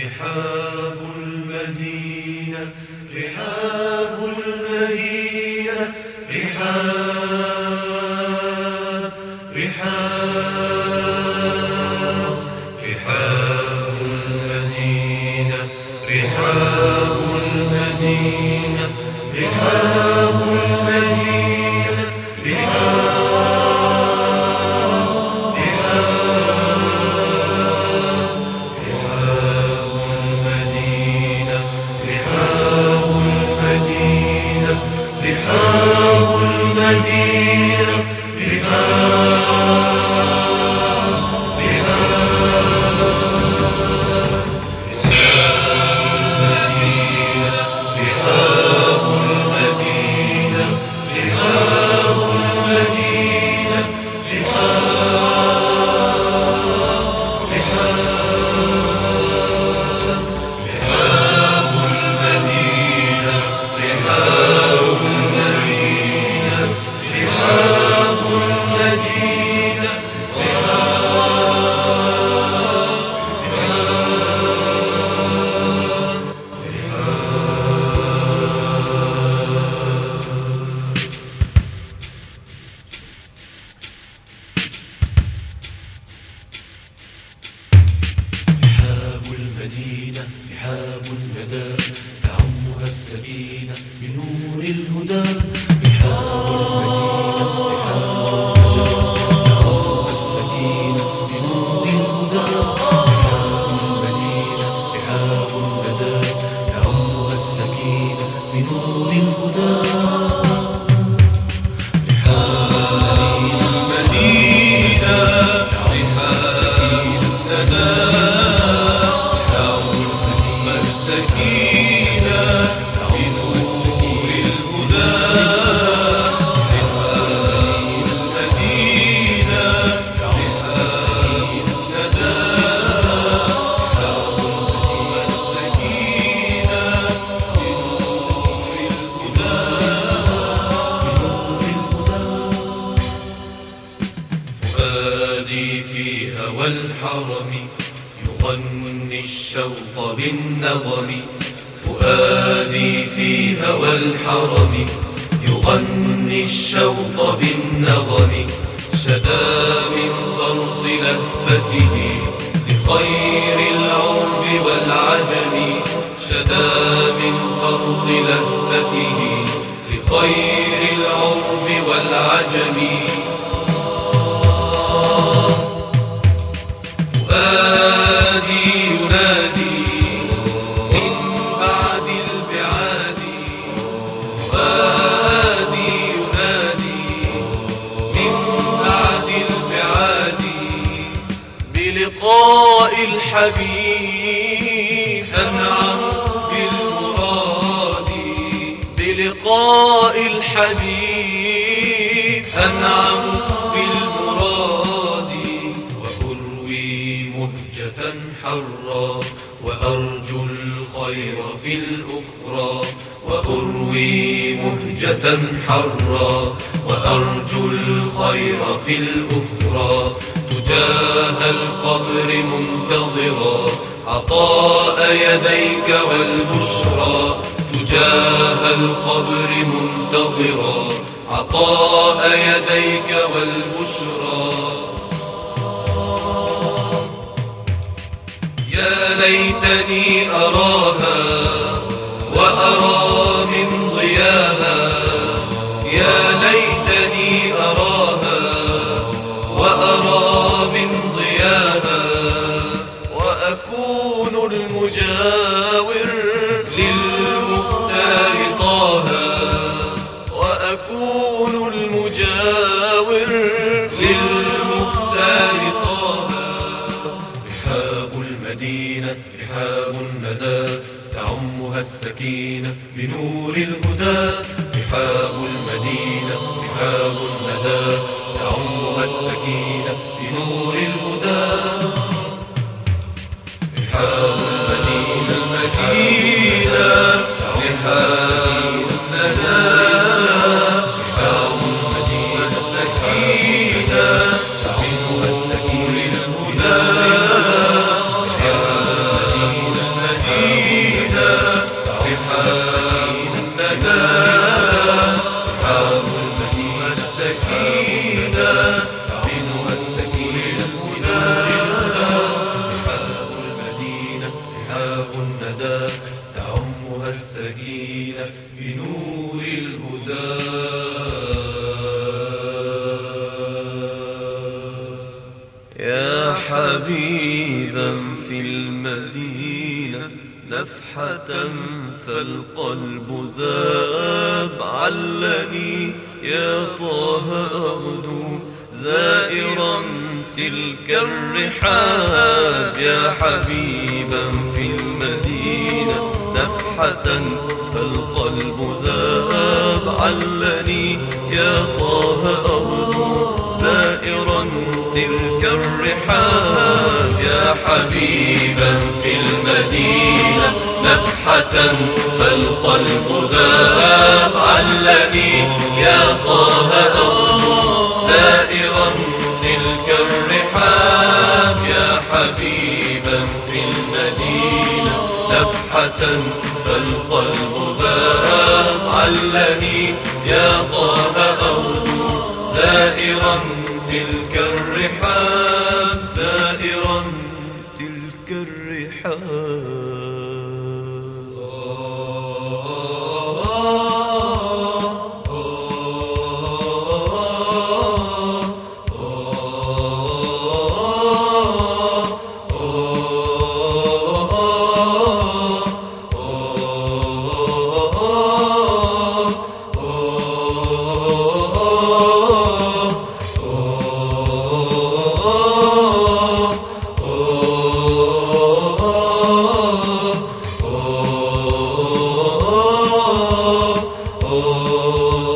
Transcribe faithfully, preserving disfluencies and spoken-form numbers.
رحاب المدينة رحاب المدينة رحاب رحاب رحاب المدينة رحاب المدينة رحاب المدينة رحاب رحاب المدينة رحاب المدينة رحاب المدينة المدينة رحاب الندى تعمها السكينة بنور الهدى رحاب المدينة رحاب الندى تعمها السكينة بنور الهدى رحاب المدينة رحاب الندى تعمها السكينة بنور الهدى فؤادي في هوى الحرم يغني الشوق بالنغم فؤادي في هوى الحرم يغني الشوق بالنغم شدا من فرط لهفته لخير العرب والعجم شدا من فرط لهفته لخير العرب والعجم فؤادي ينادي من بعد البعاد فؤادي ينادي من بعد البعاد بلقاء الحبيب أنعم بالمراد بلقاء الحبيب أنعم بالمراد مهجة حرا وأرجو الخير في الأخرى وأروي مهجة حرا وأرجو الخير في الأخرى تجاه القبر منتظرا عطاء يديك والبشرى تجاه القبر منتظرا عطاء يديك والبشرى يا ليتني أراها وأرى من ضياها يا ليتني أراها وأرى من ضياها وأكون المجاور للمختار طه وأكون المجاور للمختار طه رحاب المدينة رحاب الندى تعمها السكينة بنور الهدى رحاب المدينة رحاب الندى تعمها السكينة بنور الهدى رحاب المدينة المدينة رحاب الندى رحاب المدينة السكينة تعمها السكينة بنور الهدى يا حبيبا في المدينة نفحة فالقلب ذاب. علني يا طه أغدو زائرا تلك الرحاب. يا حبيبا في المدينة نفحة فالقلب ذاب. علني يا طه أغدو زائرا تلك الرحاب. يا حبيبا في المدينة نفحة فالقلب ذاب. علني يا طه أغدو زائرا تلك الرحاب. يا حبيبا في المدينة نفحة فالقلب ذاب. علني يا طه أغدو زائرا تلك الرحاب. زائرا تلك الرحاب. Oh